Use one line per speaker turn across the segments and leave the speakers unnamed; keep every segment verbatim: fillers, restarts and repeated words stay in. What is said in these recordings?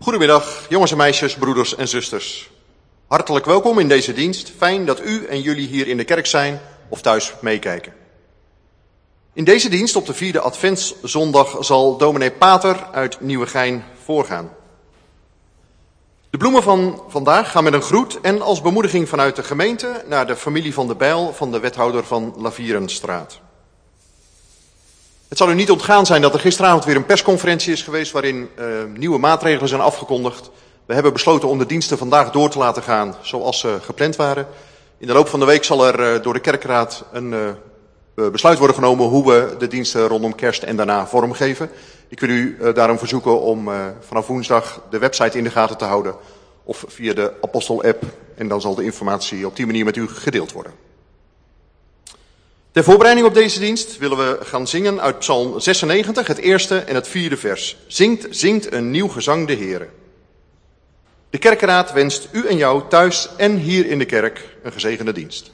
Goedemiddag, jongens en meisjes, broeders en zusters. Hartelijk welkom in deze dienst. Fijn dat u en jullie hier in de kerk zijn of thuis meekijken. In deze dienst op de vierde adventszondag zal dominee Pater uit Nieuwegein voorgaan. De bloemen van vandaag gaan met een groet en als bemoediging vanuit de gemeente naar de familie van de Bijl van de wethouder van Lavierenstraat. Het zal u niet ontgaan zijn dat er gisteravond weer een persconferentie is geweest waarin uh, nieuwe maatregelen zijn afgekondigd. We hebben besloten om de diensten vandaag door te laten gaan zoals ze gepland waren. In de loop van de week zal er uh, door de kerkraad een uh, besluit worden genomen hoe we de diensten rondom kerst en daarna vormgeven. Ik wil u uh, daarom verzoeken om uh, vanaf woensdag de website in de gaten te houden of via de Apostel-app en dan zal de informatie op die manier met u gedeeld worden. Ter voorbereiding op deze dienst willen we gaan zingen uit Psalm zesennegentig, het eerste en het vierde vers. Zingt, zingt een nieuw gezang de Heere. De kerkraad wenst u en jou thuis en hier in de kerk een gezegende dienst.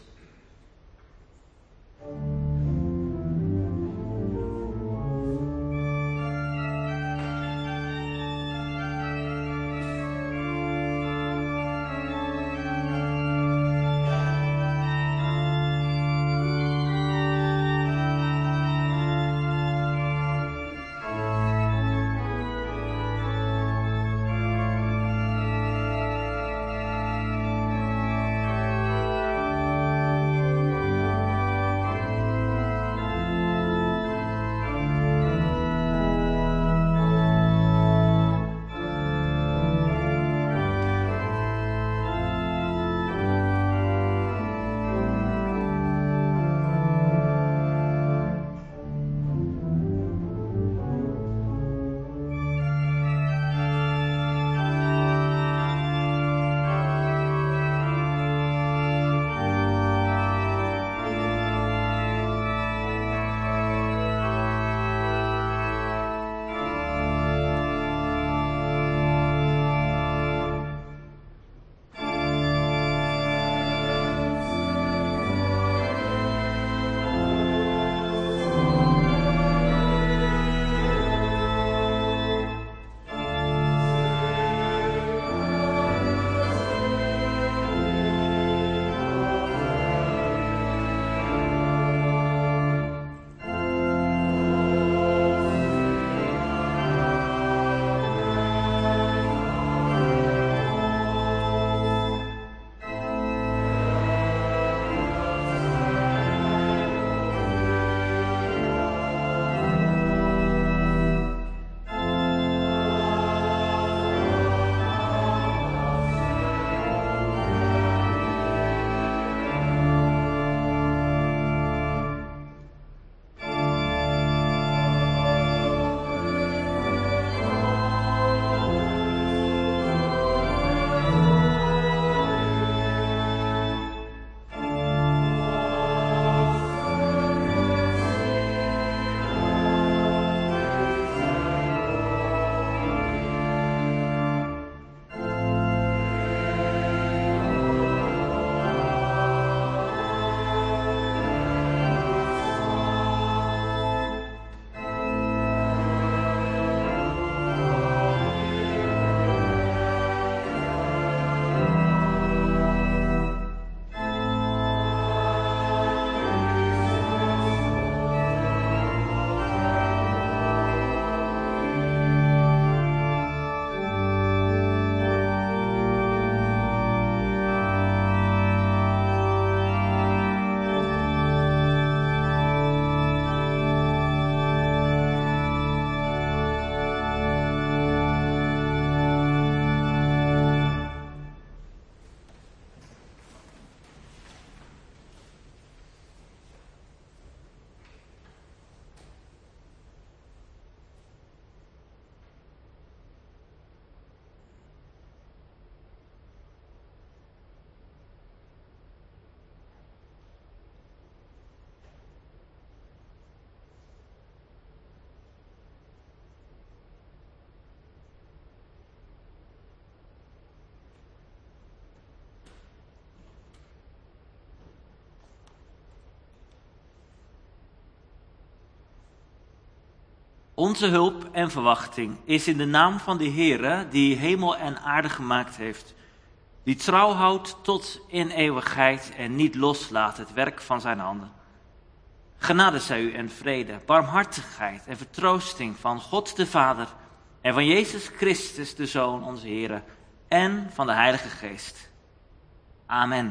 Onze hulp en verwachting is in de naam van de Heere, die hemel en aarde gemaakt heeft, die trouw houdt tot in eeuwigheid en niet loslaat het werk van zijn handen. Genade zij u en vrede, barmhartigheid en vertroosting van God de Vader en van Jezus Christus de Zoon, onze Heere, en van de Heilige Geest. Amen.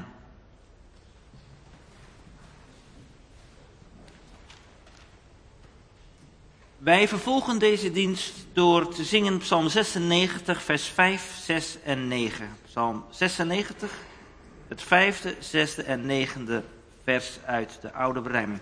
Wij vervolgen deze dienst door te zingen Psalm zesennegentig, vers vijf, zes en negen. Psalm zesennegentig, het vijfde, zesde en negende vers uit de oude berijming.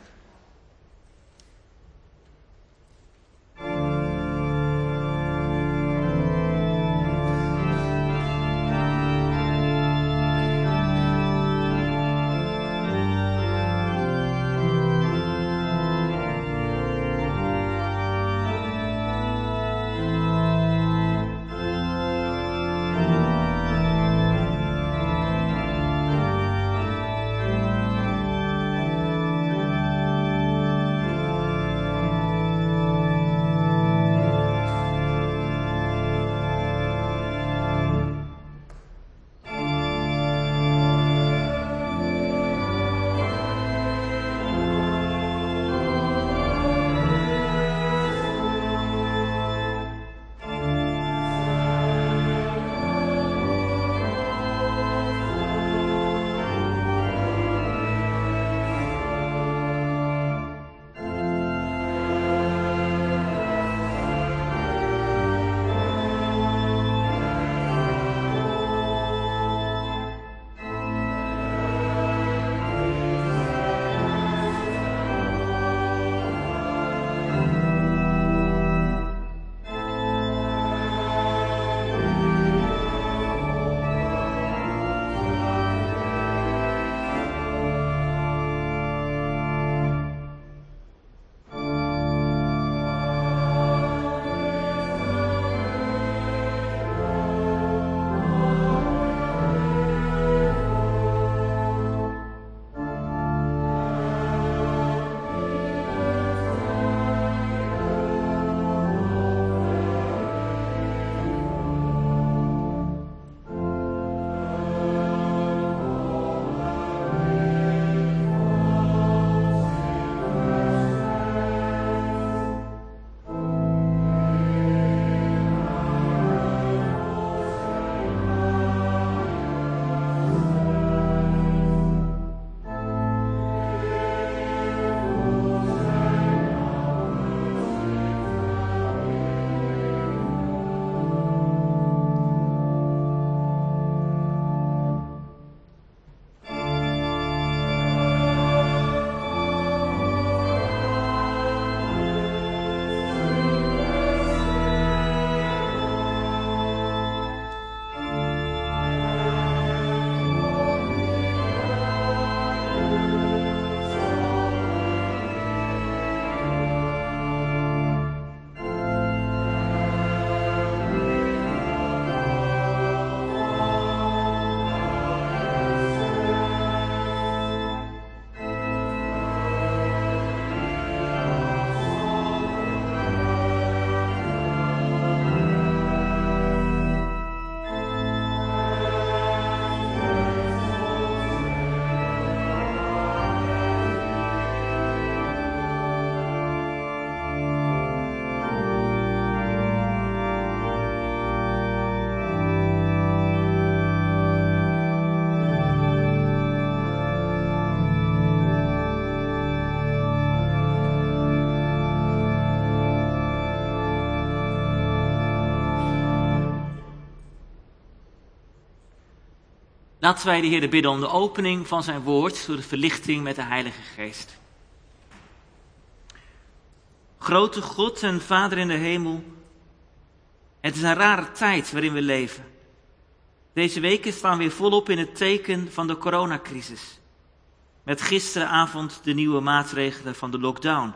Laten wij de Heer bidden om de opening van zijn woord door de verlichting met de Heilige Geest. Grote God en Vader in de hemel, het is een rare tijd waarin we leven. Deze weken staan weer volop in het teken van de coronacrisis. Met gisteravond de nieuwe maatregelen van de lockdown.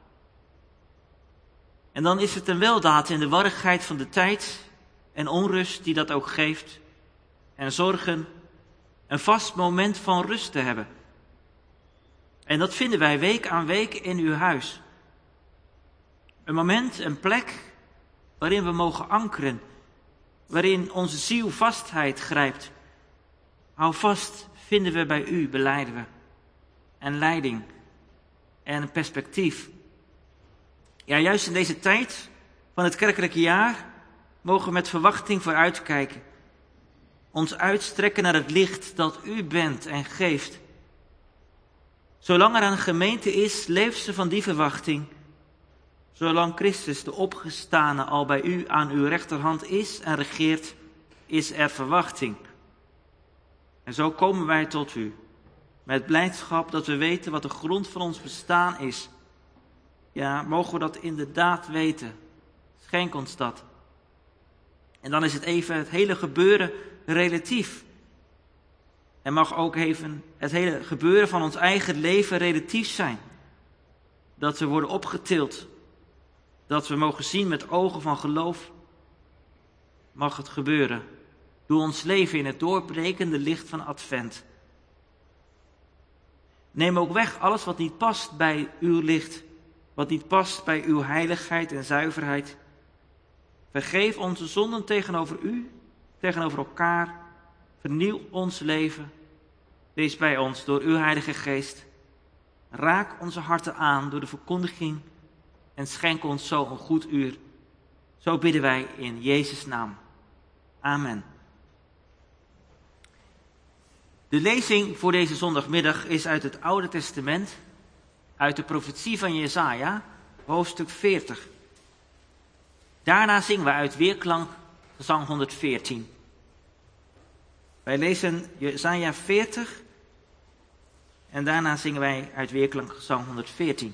En dan is het een weldaad in de warrigheid van de tijd en onrust die dat ook geeft. En zorgen een vast moment van rust te hebben. En dat vinden wij week aan week in uw huis. Een moment, een plek waarin we mogen ankeren, waarin onze ziel vastheid grijpt. Hou vast, vinden we bij u, belijden we. En leiding en een perspectief. Ja, juist in deze tijd van het kerkelijke jaar mogen we met verwachting vooruitkijken. Ons uitstrekken naar het licht dat u bent en geeft. Zolang er een gemeente is, leeft ze van die verwachting. Zolang Christus, de opgestane, al bij u aan uw rechterhand is en regeert, is er verwachting. En zo komen wij tot u, met blijdschap dat we weten wat de grond van ons bestaan is. Ja, mogen we dat inderdaad weten. Schenk ons dat. En dan is het even het hele gebeuren relatief. En mag ook even het hele gebeuren van ons eigen leven relatief zijn. Dat we worden opgetild. Dat we mogen zien met ogen van geloof. Mag het gebeuren. Doe ons leven in het doorbrekende licht van Advent. Neem ook weg alles wat niet past bij uw licht. Wat niet past bij uw heiligheid en zuiverheid. Vergeef onze zonden tegenover u, tegenover elkaar. Vernieuw ons leven. Wees bij ons door uw Heilige Geest. Raak onze harten aan door de verkondiging en schenk ons zo een goed uur. Zo bidden wij in Jezus' naam. Amen. De lezing voor deze zondagmiddag is uit het Oude Testament, uit de profetie van Jesaja, hoofdstuk veertig. Daarna zingen we uit weerklank Gezang honderdveertien. Wij lezen Jesaja veertig en daarna zingen wij uit weerklank Gezang honderdveertien.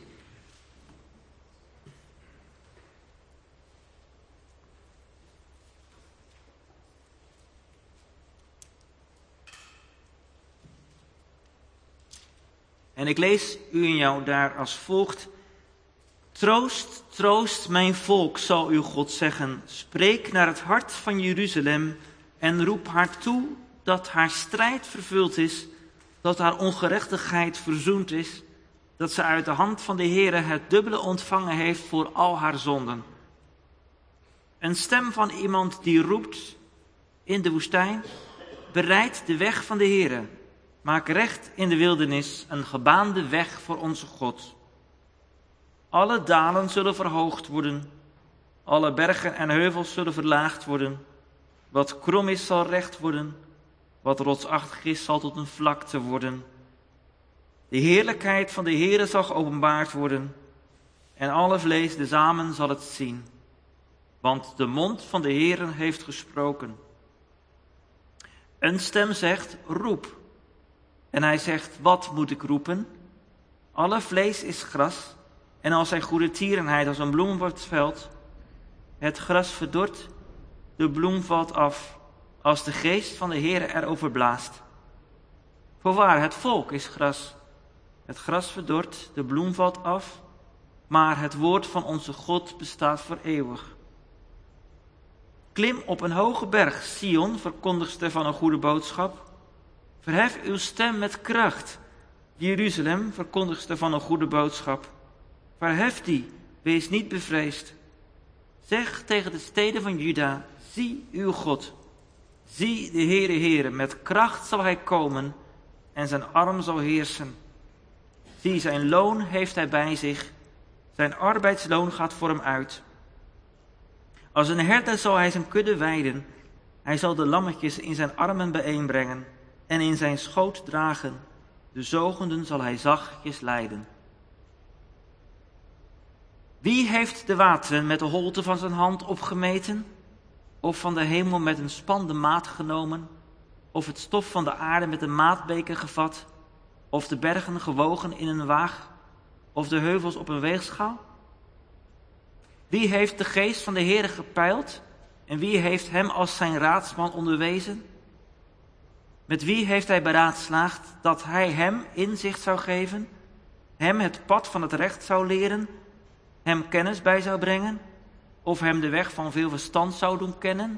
En ik lees u en jou daar als volgt. Troost, troost mijn volk, zal uw God zeggen. Spreek naar het hart van Jeruzalem en roep haar toe dat haar strijd vervuld is, dat haar ongerechtigheid verzoend is, dat ze uit de hand van de Heere het dubbele ontvangen heeft voor al haar zonden. Een stem van iemand die roept in de woestijn, bereid de weg van de Heere. Maak recht in de wildernis een gebaande weg voor onze God. Alle dalen zullen verhoogd worden. Alle bergen en heuvels zullen verlaagd worden. Wat krom is zal recht worden. Wat rotsachtig is zal tot een vlakte worden. De heerlijkheid van de Heere zal geopenbaard worden. En alle vlees tezamen zal het zien. Want de mond van de Heere heeft gesproken. Een stem zegt, roep. En hij zegt, wat moet ik roepen? Alle vlees is gras, en als zijn goede tierenheid als een bloem op het veld. Het gras verdort, de bloem valt af, als de geest van de Heere erover blaast. Voorwaar, het volk is gras. Het gras verdort, de bloem valt af, maar het woord van onze God bestaat voor eeuwig. Klim op een hoge berg, Sion, verkondigster van een goede boodschap. Verhef uw stem met kracht, Jeruzalem, verkondigster van een goede boodschap. Verhef die, wees niet bevreesd. Zeg tegen de steden van Juda, zie uw God. Zie de Heere, Heere, met kracht zal hij komen en zijn arm zal heersen. Zie, zijn loon heeft hij bij zich, zijn arbeidsloon gaat voor hem uit. Als een herder zal hij zijn kudde weiden, hij zal de lammetjes in zijn armen bijeenbrengen en in zijn schoot dragen, de zogenden zal hij zachtjes leiden. Wie heeft de wateren met de holte van zijn hand opgemeten? Of van de hemel met een span de maat genomen? Of het stof van de aarde met een maatbeker gevat? Of de bergen gewogen in een waag? Of de heuvels op een weegschaal? Wie heeft de geest van de Heere gepeild? En wie heeft hem als zijn raadsman onderwezen? Met wie heeft hij beraadslaagd dat hij hem inzicht zou geven? Hem het pad van het recht zou leren? Hem kennis bij zou brengen? Of hem de weg van veel verstand zou doen kennen?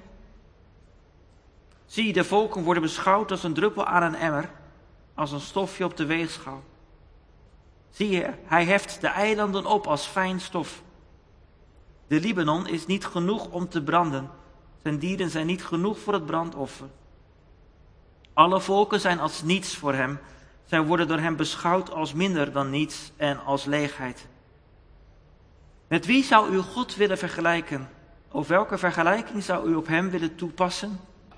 Zie, de volken worden beschouwd als een druppel aan een emmer, als een stofje op de weegschaal. Zie je, hij heft de eilanden op als fijn stof. De Libanon is niet genoeg om te branden. Zijn dieren zijn niet genoeg voor het brandoffer. Alle volken zijn als niets voor hem. Zij worden door hem beschouwd als minder dan niets en als leegheid. Met wie zou u God willen vergelijken? Of welke vergelijking zou u op hem willen toepassen?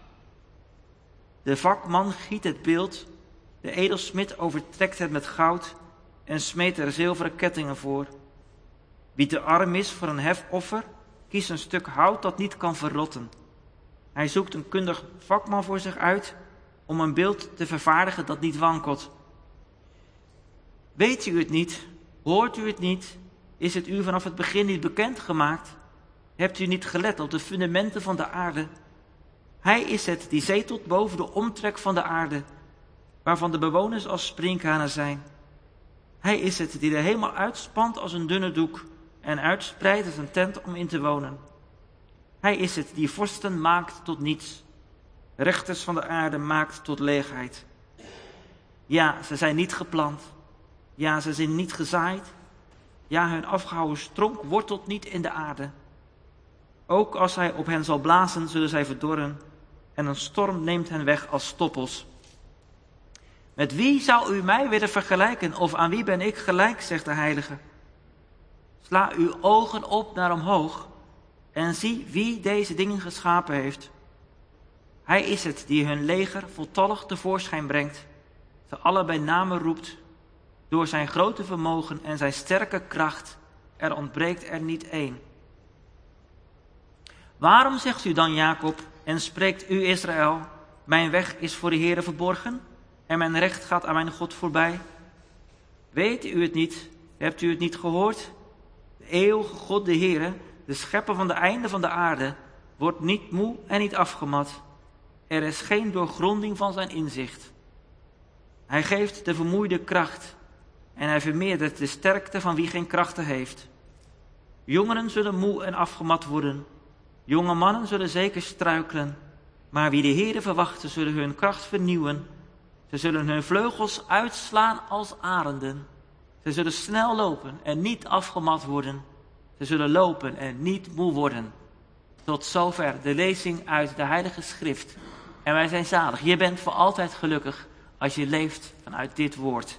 De vakman giet het beeld, de edelsmid overtrekt het met goud en smeet er zilveren kettingen voor. Wie te arm is voor een hefoffer, kiest een stuk hout dat niet kan verrotten. Hij zoekt een kundig vakman voor zich uit om een beeld te vervaardigen dat niet wankelt. Weet u het niet? Hoort u het niet? Is het u vanaf het begin niet bekendgemaakt? Hebt u niet gelet op de fundamenten van de aarde? Hij is het die zetelt boven de omtrek van de aarde, waarvan de bewoners als sprinkhanen zijn. Hij is het die de hemel uitspant als een dunne doek en uitspreidt als een tent om in te wonen. Hij is het die vorsten maakt tot niets, rechters van de aarde maakt tot leegheid. Ja, ze zijn niet geplant. Ja, ze zijn niet gezaaid. Ja, hun afgehouwen stronk wortelt niet in de aarde. Ook als hij op hen zal blazen, zullen zij verdorren en een storm neemt hen weg als stoppels. Met wie zou u mij willen vergelijken of aan wie ben ik gelijk, zegt de Heilige. Sla uw ogen op naar omhoog en zie wie deze dingen geschapen heeft. Hij is het die hun leger voltallig tevoorschijn brengt, ze alle bij name roept, door zijn grote vermogen en zijn sterke kracht, er ontbreekt er niet één. Waarom zegt u dan Jacob en spreekt u Israël, mijn weg is voor de Heere verborgen en mijn recht gaat aan mijn God voorbij? Weet u het niet? Hebt u het niet gehoord? De eeuwige God, de Heere, de schepper van de einden van de aarde, wordt niet moe en niet afgemat. Er is geen doorgronding van zijn inzicht. Hij geeft de vermoeide kracht en hij vermeerdert de sterkte van wie geen krachten heeft. Jongeren zullen moe en afgemat worden. Jonge mannen zullen zeker struikelen. Maar wie de Heere verwachten, zullen hun kracht vernieuwen. Ze zullen hun vleugels uitslaan als arenden. Ze zullen snel lopen en niet afgemat worden. Ze zullen lopen en niet moe worden. Tot zover de lezing uit de Heilige Schrift. En wij zijn zalig. Je bent voor altijd gelukkig als je leeft vanuit dit woord.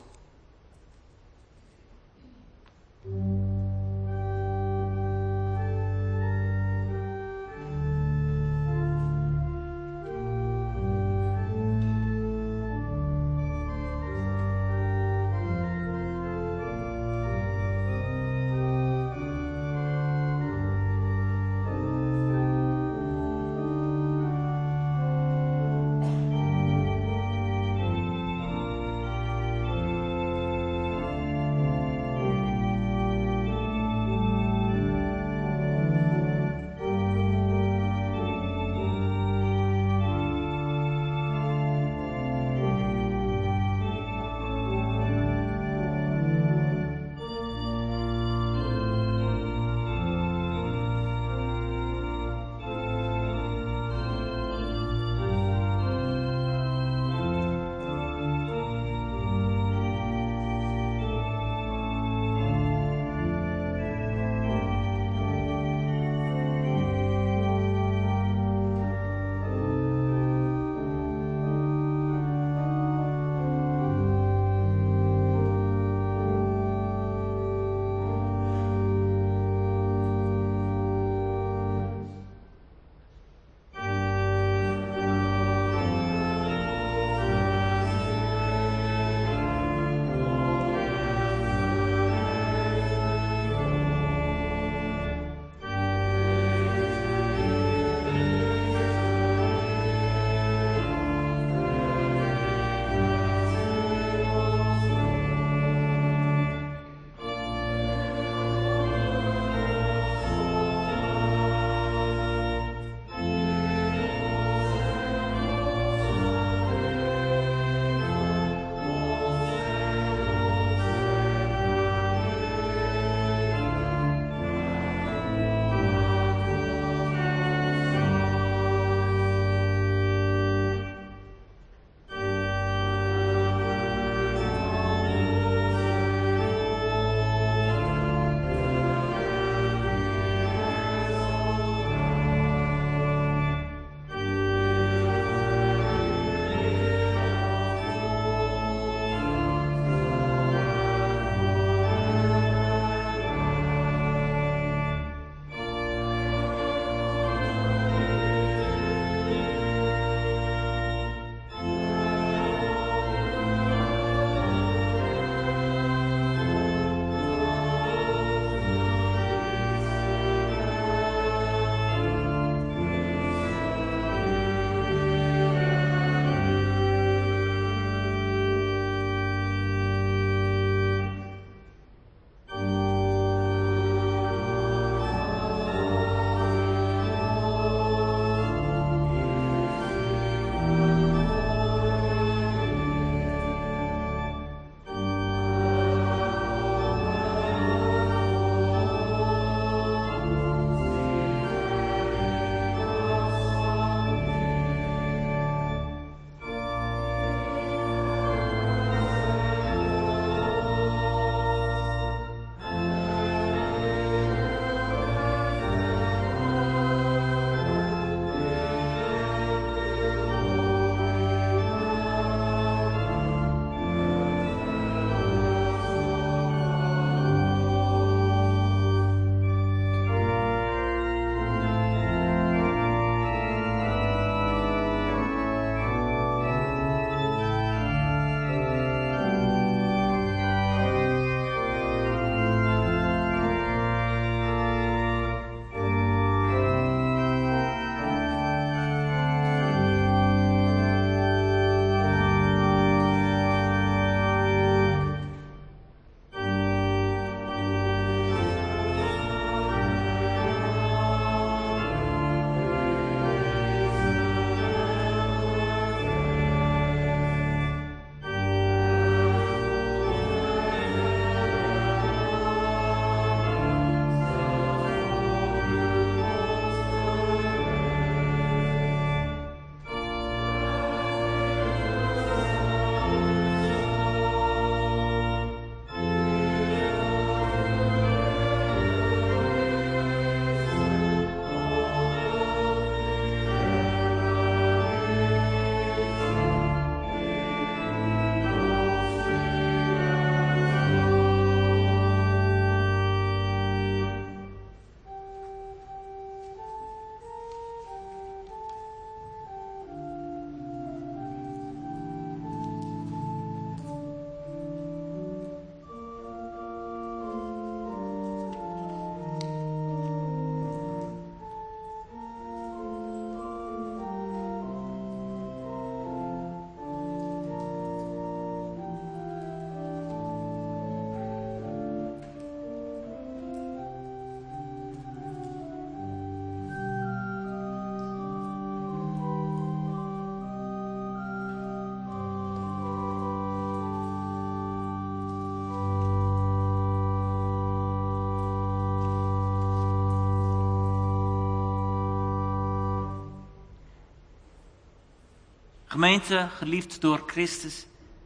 Gemeente, geliefd door Christus.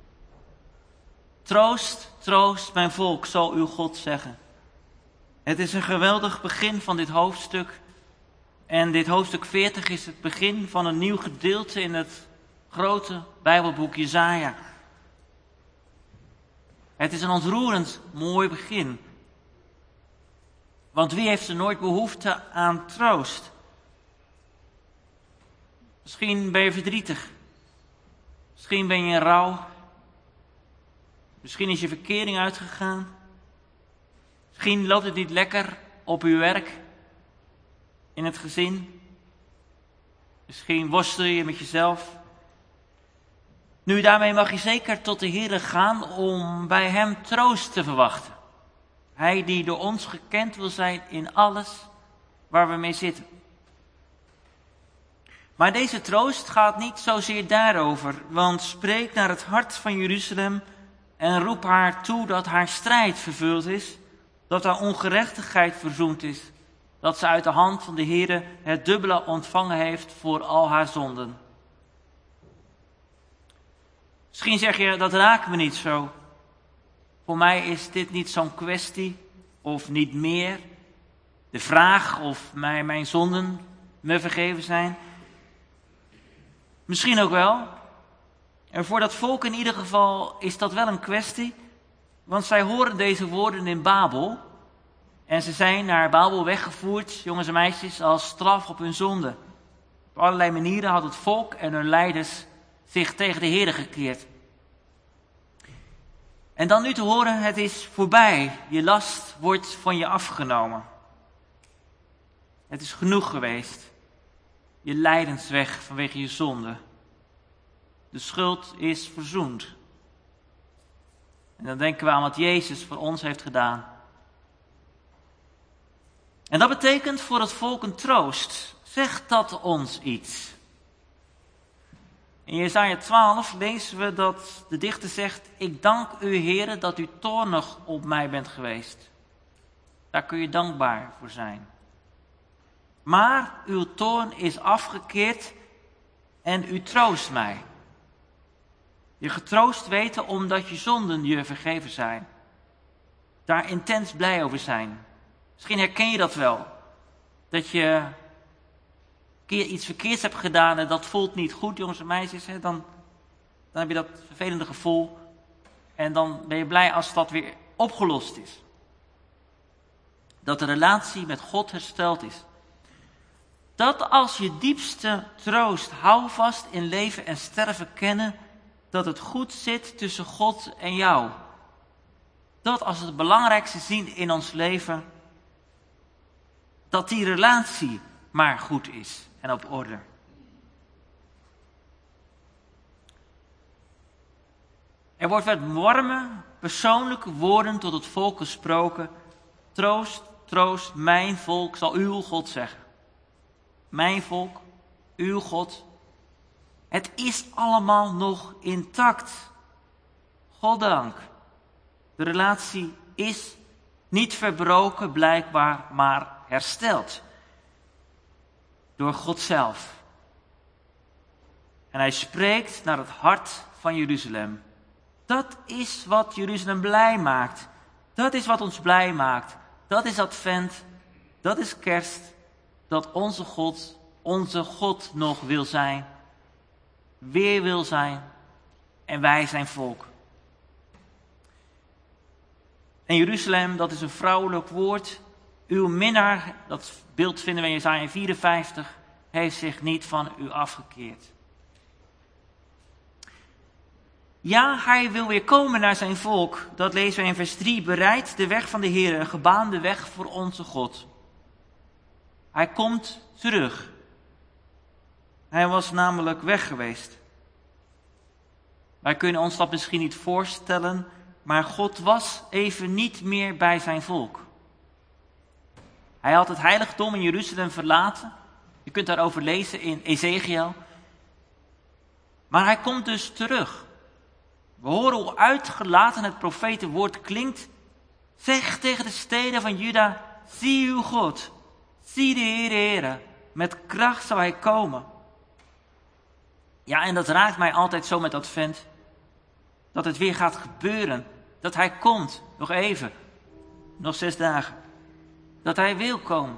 Troost, troost mijn volk, zal uw God zeggen. Het is een geweldig begin van dit hoofdstuk. En dit hoofdstuk veertig is het begin van een nieuw gedeelte in het grote Bijbelboek Jesaja. Het is een ontroerend mooi begin. Want wie heeft er nooit behoefte aan troost? Misschien ben je verdrietig. Misschien ben je in rouw. Misschien is je verkering uitgegaan. Misschien loopt het niet lekker op uw werk, in het gezin. Misschien worstel je met jezelf. Nu, daarmee mag je zeker tot de Heere gaan om bij hem troost te verwachten. Hij die door ons gekend wil zijn in alles waar we mee zitten. Maar deze troost gaat niet zozeer daarover, want spreek naar het hart van Jeruzalem en roep haar toe dat haar strijd vervuld is, dat haar ongerechtigheid verzoend is, dat ze uit de hand van de Heere het dubbele ontvangen heeft voor al haar zonden. Misschien zeg je, dat raakt me niet zo. Voor mij is dit niet zo'n kwestie, of niet meer. De vraag of mij mijn zonden me vergeven zijn. Misschien ook wel. En voor dat volk in ieder geval is dat wel een kwestie. Want zij horen deze woorden in Babel. En ze zijn naar Babel weggevoerd, jongens en meisjes, als straf op hun zonde. Op allerlei manieren had het volk en hun leiders zich tegen de Heere gekeerd. En dan nu te horen, het is voorbij. Je last wordt van je afgenomen. Het is genoeg geweest. Je lijdensweg vanwege je zonde. De schuld is verzoend. En dan denken we aan wat Jezus voor ons heeft gedaan. En dat betekent voor het volk een troost. Zegt dat ons iets? In Jesaja twaalf lezen we dat de dichter zegt: ik dank u, Heere, dat u toornig op mij bent geweest. Daar kun je dankbaar voor zijn. Maar uw toorn is afgekeerd en u troost mij. Je getroost weten omdat je zonden je vergeven zijn. Daar intens blij over zijn. Misschien herken je dat wel. Dat je een keer iets verkeerds hebt gedaan en dat voelt niet goed, jongens en meisjes. Hè? Dan, dan heb je dat vervelende gevoel. En dan ben je blij als dat weer opgelost is. Dat de relatie met God hersteld is. Dat als je diepste troost, houvast in leven en sterven kennen, dat het goed zit tussen God en jou. Dat als het belangrijkste zien in ons leven, dat die relatie maar goed is en op orde. Er wordt met warme, persoonlijke woorden tot het volk gesproken. Troost, troost, mijn volk zal uw God zeggen. Mijn volk, uw God. Het is allemaal nog intact. Goddank. De relatie is niet verbroken blijkbaar, maar hersteld. Door God zelf. En hij spreekt naar het hart van Jeruzalem. Dat is wat Jeruzalem blij maakt. Dat is wat ons blij maakt. Dat is Advent. Dat is Kerst. Dat onze God, onze God nog wil zijn. Weer wil zijn. En wij zijn volk. En Jeruzalem, dat is een vrouwelijk woord. Uw minnaar, dat beeld vinden we in Jesaja vierenvijftig, heeft zich niet van u afgekeerd. Ja, hij wil weer komen naar zijn volk. Dat lezen we in vers drie. Bereid de weg van de Heer, een gebaande weg voor onze God. Hij komt terug. Hij was namelijk weg geweest. Wij kunnen ons dat misschien niet voorstellen, maar God was even niet meer bij zijn volk. Hij had het heiligdom in Jeruzalem verlaten. Je kunt daarover lezen in Ezekiel. Maar hij komt dus terug. We horen hoe uitgelaten het profetenwoord klinkt. Zeg tegen de steden van Juda, zie uw God. Zie de Heere, Heere. Met kracht zal hij komen. Ja, en dat raakt mij altijd zo met Advent. Dat het weer gaat gebeuren. Dat hij komt. Nog even. Nog zes dagen. Dat hij wil komen.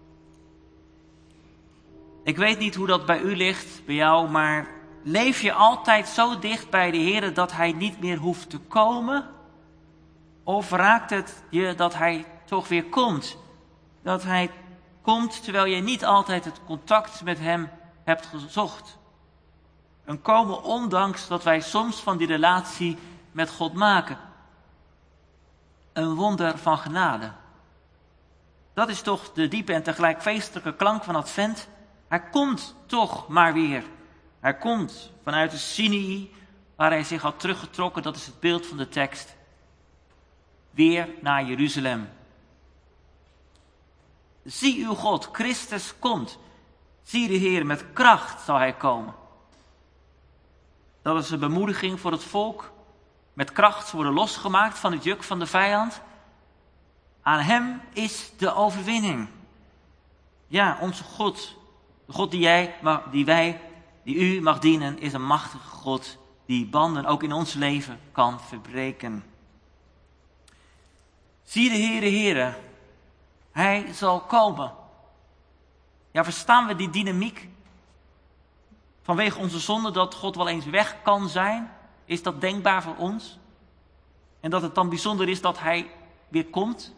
Ik weet niet hoe dat bij u ligt, bij jou, maar leef je altijd zo dicht bij de Heer dat hij niet meer hoeft te komen? Of raakt het je dat hij toch weer komt? Dat hij komt terwijl je niet altijd het contact met hem hebt gezocht. Een komen ondanks dat wij soms van die relatie met God maken. Een wonder van genade. Dat is toch de diepe en tegelijk feestelijke klank van Advent. Hij komt toch maar weer. Hij komt vanuit de Sinai, waar hij zich had teruggetrokken, dat is het beeld van de tekst. Weer naar Jeruzalem. Zie uw God, Christus komt. Zie de Heer, met kracht zal hij komen. Dat is een bemoediging voor het volk. Met kracht worden losgemaakt van het juk van de vijand. Aan hem is de overwinning. Ja, onze God, de God die, jij, die wij, die u mag dienen, is een machtige God die banden ook in ons leven kan verbreken. Zie de Heere, Heere, hij zal komen. Ja, verstaan we die dynamiek? Vanwege onze zonde dat God wel eens weg kan zijn, is dat denkbaar voor ons? En dat het dan bijzonder is dat hij weer komt?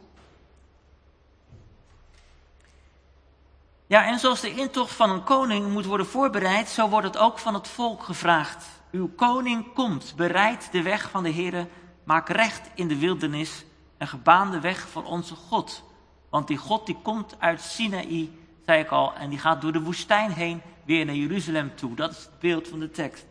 Ja, en zoals de intocht van een koning moet worden voorbereid, zo wordt het ook van het volk gevraagd. Uw koning komt, bereid de weg van de Heere, maak recht in de wildernis, een gebaande weg voor onze God. Want die God die komt uit Sinaï, zei ik al, en die gaat door de woestijn heen weer naar Jeruzalem toe. Dat is het beeld van de tekst.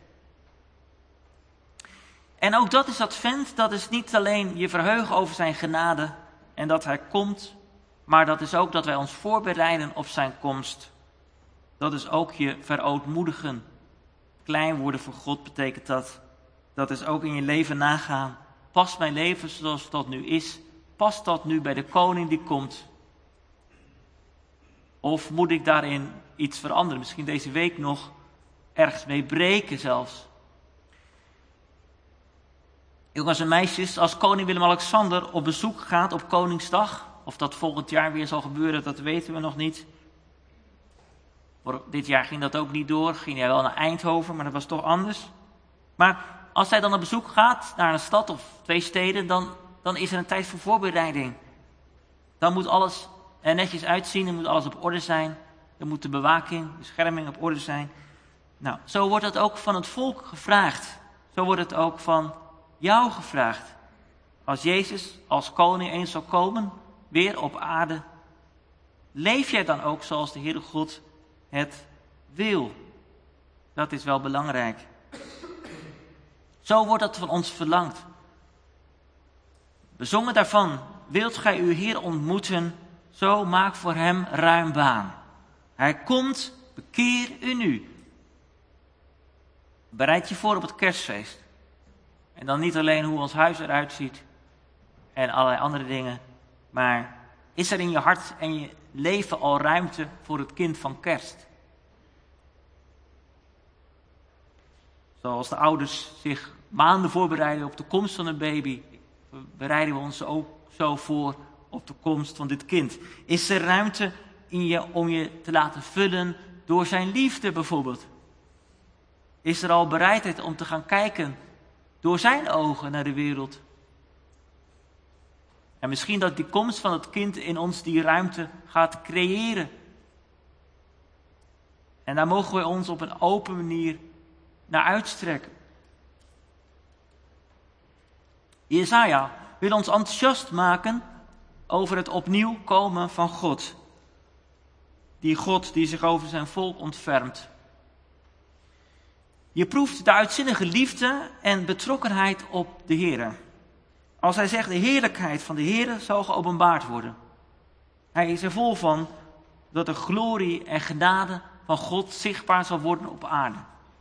En ook dat is Advent, dat is niet alleen je verheugen over zijn genade en dat hij komt, maar dat is ook dat wij ons voorbereiden op zijn komst. Dat is ook je verootmoedigen. Klein worden voor God betekent dat. Dat is ook in je leven nagaan. Past mijn leven zoals dat nu is? Past dat nu bij de koning die komt? Of moet ik daarin iets veranderen? Misschien deze week nog ergens mee breken zelfs. Jongens en meisjes, als koning Willem-Alexander op bezoek gaat op Koningsdag, of dat volgend jaar weer zal gebeuren, dat weten we nog niet. Dit jaar ging dat ook niet door, ging hij wel naar Eindhoven, maar dat was toch anders. Maar als hij dan op bezoek gaat naar een stad of twee steden, dan, dan is er een tijd voor voorbereiding. Dan moet alles er netjes uitzien, er moet alles op orde zijn. Er moet de bewaking, de bescherming op orde zijn. Nou, zo wordt het ook van het volk gevraagd. Zo wordt het ook van jou gevraagd. Als Jezus als koning eens zal komen, weer op aarde, leef jij dan ook zoals de Heere God het wil? Dat is wel belangrijk. Zo wordt dat van ons verlangd. We zongen daarvan, wilt gij uw Heer ontmoeten, zo maak voor hem ruim baan. Hij komt, bekeer u nu. Bereid je voor op het kerstfeest. En dan niet alleen hoe ons huis eruit ziet en allerlei andere dingen, maar is er in je hart en je leven al ruimte voor het kind van kerst? Zoals de ouders zich maanden voorbereiden op de komst van een baby, bereiden we ons ook zo voor op de komst van dit kind. Is er ruimte in je om je te laten vullen door zijn liefde bijvoorbeeld? Is er al bereidheid om te gaan kijken door zijn ogen naar de wereld? En misschien dat die komst van het kind in ons die ruimte gaat creëren. En daar mogen we ons op een open manier naar uitstrekken. Jesaja wil ons enthousiast maken over het opnieuw komen van God. Die God die zich over zijn volk ontfermt. Je proeft de uitzinnige liefde en betrokkenheid op de Heere. Als hij zegt, de heerlijkheid van de Heere zal geopenbaard worden. Hij is er vol van dat de glorie en genade van God zichtbaar zal worden op aarde.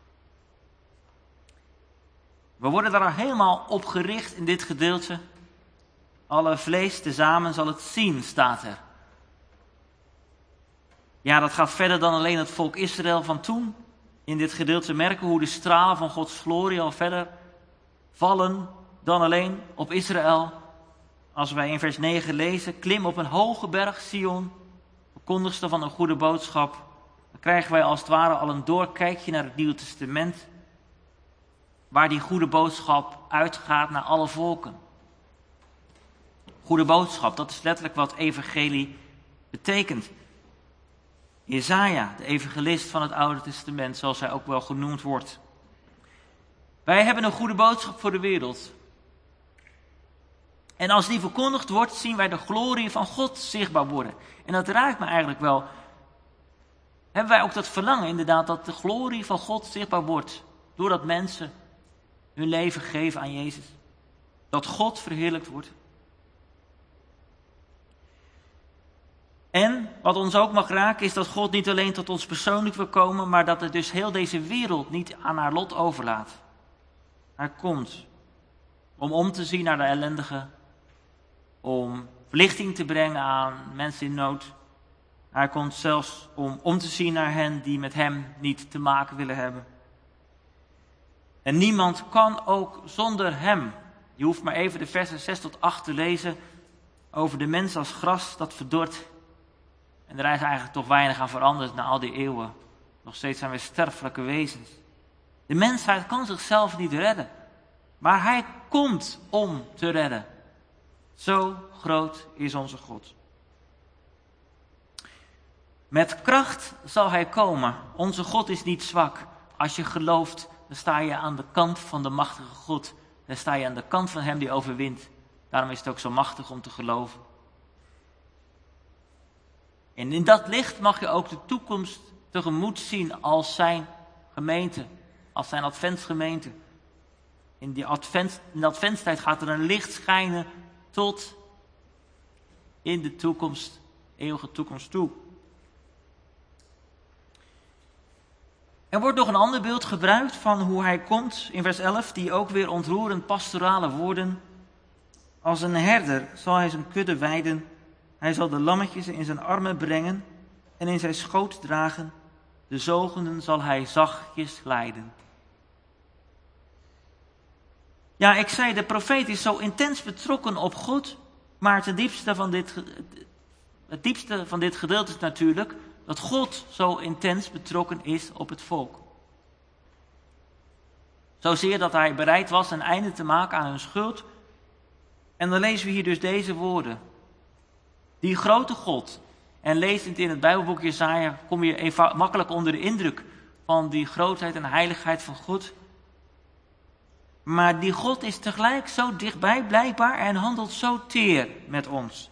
We worden daar helemaal op gericht in dit gedeelte. Alle vlees tezamen zal het zien, staat er. Ja, dat gaat verder dan alleen het volk Israël van toen. in dit gedeelte merken hoe de stralen van Gods glorie al verder vallen dan alleen op Israël. Als wij in vers negen lezen, klim op een hoge berg, Sion, verkondigste van een goede boodschap. Dan krijgen wij als het ware al een doorkijkje naar het Nieuwe Testament, waar die goede boodschap uitgaat naar alle volken. Goede boodschap, dat is letterlijk wat evangelie betekent. Jesaja, de evangelist van het Oude Testament, zoals hij ook wel genoemd wordt. Wij hebben een goede boodschap voor de wereld. En als die verkondigd wordt, zien wij de glorie van God zichtbaar worden. En dat raakt me eigenlijk wel. Hebben wij ook dat verlangen inderdaad dat de glorie van God zichtbaar wordt, doordat mensen hun leven geven aan Jezus. Dat God verheerlijkt wordt. En wat ons ook mag raken is dat God niet alleen tot ons persoonlijk wil komen, maar dat het dus heel deze wereld niet aan haar lot overlaat. Hij komt om om te zien naar de ellendigen, om verlichting te brengen aan mensen in nood. Hij komt zelfs om om te zien naar hen die met hem niet te maken willen hebben. En niemand kan ook zonder hem. Je hoeft maar even de versen zes tot acht te lezen over de mens als gras dat verdort. En er is eigenlijk toch weinig aan veranderd na al die eeuwen. Nog steeds zijn we sterfelijke wezens. De mensheid kan zichzelf niet redden. Maar hij komt om te redden. Zo groot is onze God. Met kracht zal hij komen. Onze God is niet zwak. Als je gelooft, dan sta je aan de kant van de machtige God. Dan sta je aan de kant van hem die overwint. Daarom is het ook zo machtig om te geloven. En in dat licht mag je ook de toekomst tegemoet zien als zijn gemeente. Als zijn adventsgemeente. In, die advent, in de adventstijd gaat er een licht schijnen tot in de toekomst, eeuwige toekomst toe. Er wordt nog een ander beeld gebruikt van hoe hij komt in vers elf, die ook weer ontroerend pastorale woorden. Als een herder zal hij zijn kudde weiden, hij zal de lammetjes in zijn armen brengen en in zijn schoot dragen, de zogenden zal hij zachtjes leiden. Ja, ik zei, de profeet is zo intens betrokken op God, maar het diepste van dit, het diepste van dit gedeelte is natuurlijk dat God zo intens betrokken is op het volk. Zozeer dat hij bereid was een einde te maken aan hun schuld. En dan lezen we hier dus deze woorden. Die grote God, en lezend in het Bijbelboek Jesaja kom je eenvoudig, makkelijk onder de indruk van die grootheid en heiligheid van God. Maar die God is tegelijk zo dichtbij blijkbaar en handelt zo teer met ons.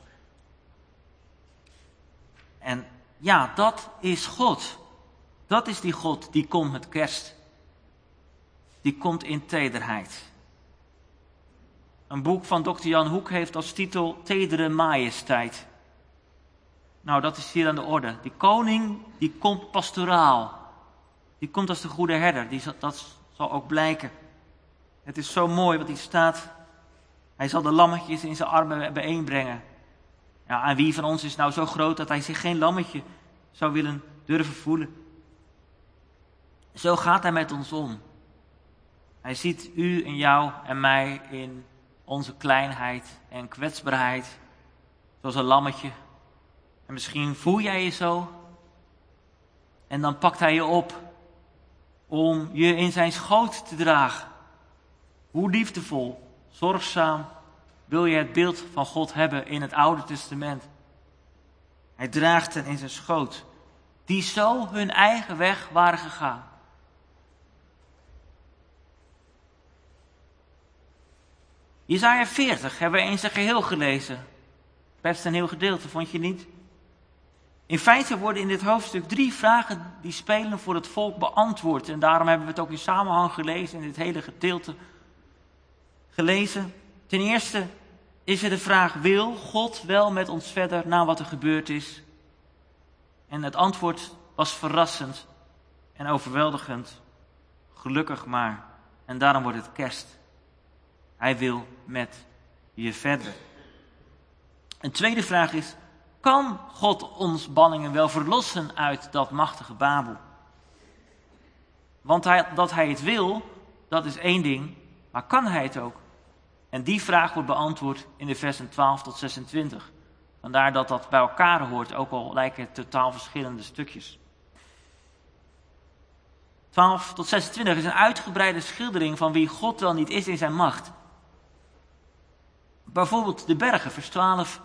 En ja, dat is God. Dat is die God die komt met kerst. Die komt in tederheid. Een boek van dokter Jan Hoek heeft als titel Tedere Majesteit. Nou, dat is hier aan de orde. Die koning, die komt pastoraal. Die komt als de goede herder. Die, dat zal ook blijken. Het is zo mooi wat hier staat. Hij zal de lammetjes in zijn armen bijeenbrengen. Ja, en wie van ons is nou zo groot dat hij zich geen lammetje zou willen durven voelen? Zo gaat hij met ons om. Hij ziet u en jou en mij in onze kleinheid en kwetsbaarheid. Zoals een lammetje. En misschien voel jij je zo. En dan pakt hij je op om je in zijn schoot te dragen. Hoe liefdevol, zorgzaam wil je het beeld van God hebben in het Oude Testament. Hij draagt hen in zijn schoot, die zo hun eigen weg waren gegaan. Jesaja veertig hebben we in zijn geheel gelezen. Best een heel gedeelte, vond je niet? In feite worden in dit hoofdstuk drie vragen die spelen voor het volk beantwoord. En daarom hebben we het ook in samenhang gelezen, in dit hele gedeelte gelezen. Ten eerste is er de vraag, wil God wel met ons verder na wat er gebeurd is? En het antwoord was verrassend en overweldigend. Gelukkig maar. En daarom wordt het kerst. Hij wil met je verder. Een tweede vraag is, kan God ons banningen wel verlossen uit dat machtige Babel? Want hij, dat hij het wil, dat is één ding, maar kan hij het ook? En die vraag wordt beantwoord in de versen twaalf tot zesentwintig. Vandaar dat dat bij elkaar hoort, ook al lijken het totaal verschillende stukjes. twaalf tot zesentwintig is een uitgebreide schildering van wie God wel niet is in zijn macht. Bijvoorbeeld de bergen, vers twaalf.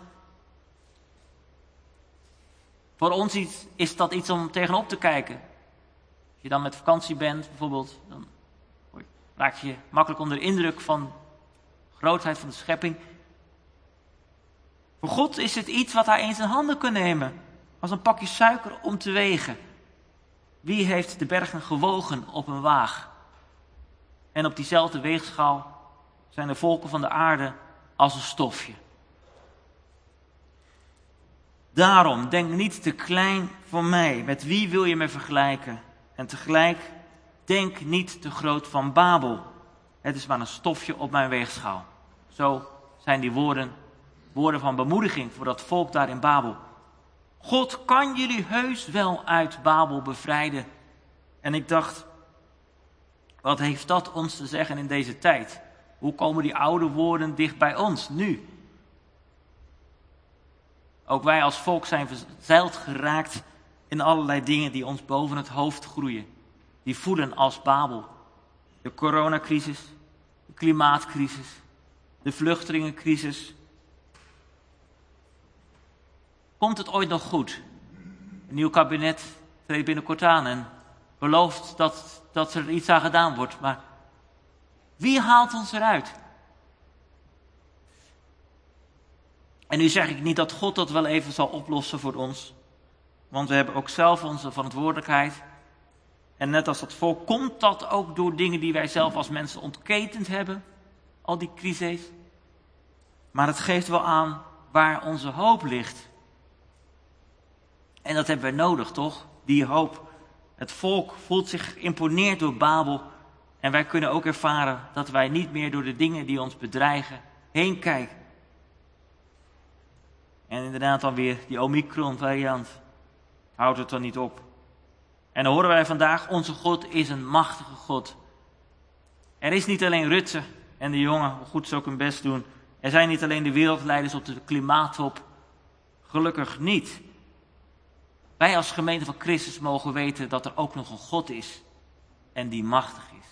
Voor ons is dat iets om tegenop te kijken. Als je dan met vakantie bent bijvoorbeeld, dan raak je makkelijk onder de indruk van de grootheid van de schepping. Voor God is het iets wat hij in zijn handen kan nemen, als een pakje suiker om te wegen. Wie heeft de bergen gewogen op een waag? En op diezelfde weegschaal zijn de volken van de aarde als een stofje. Daarom, denk niet te klein voor mij. Met wie wil je me vergelijken? En tegelijk, denk niet te groot van Babel. Het is maar een stofje op mijn weegschaal. Zo zijn die woorden, woorden van bemoediging voor dat volk daar in Babel. God kan jullie heus wel uit Babel bevrijden. En ik dacht, wat heeft dat ons te zeggen in deze tijd? Hoe komen die oude woorden dicht bij ons nu? Ook wij als volk zijn verzeild geraakt in allerlei dingen die ons boven het hoofd groeien. Die voelen als Babel. De coronacrisis, de klimaatcrisis, de vluchtelingencrisis. Komt het ooit nog goed? Een nieuw kabinet treedt binnenkort aan en belooft dat, dat er iets aan gedaan wordt. Maar wie haalt ons eruit? En nu zeg ik niet dat God dat wel even zal oplossen voor ons. Want we hebben ook zelf onze verantwoordelijkheid. En net als dat volk komt dat ook door dingen die wij zelf als mensen ontketend hebben. Al die crises. Maar het geeft wel aan waar onze hoop ligt. En dat hebben wij nodig, toch? Die hoop. Het volk voelt zich geïmponeerd door Babel. En wij kunnen ook ervaren dat wij niet meer door de dingen die ons bedreigen heen kijken. En inderdaad dan weer die Omicron variant. Houdt het dan niet op. En dan horen wij vandaag, onze God is een machtige God. Er is niet alleen Rutte en de jongen, hoe goed ze ook hun best doen. Er zijn niet alleen de wereldleiders op de klimaattop. Gelukkig niet. Wij als gemeente van Christus mogen weten dat er ook nog een God is. En die machtig is.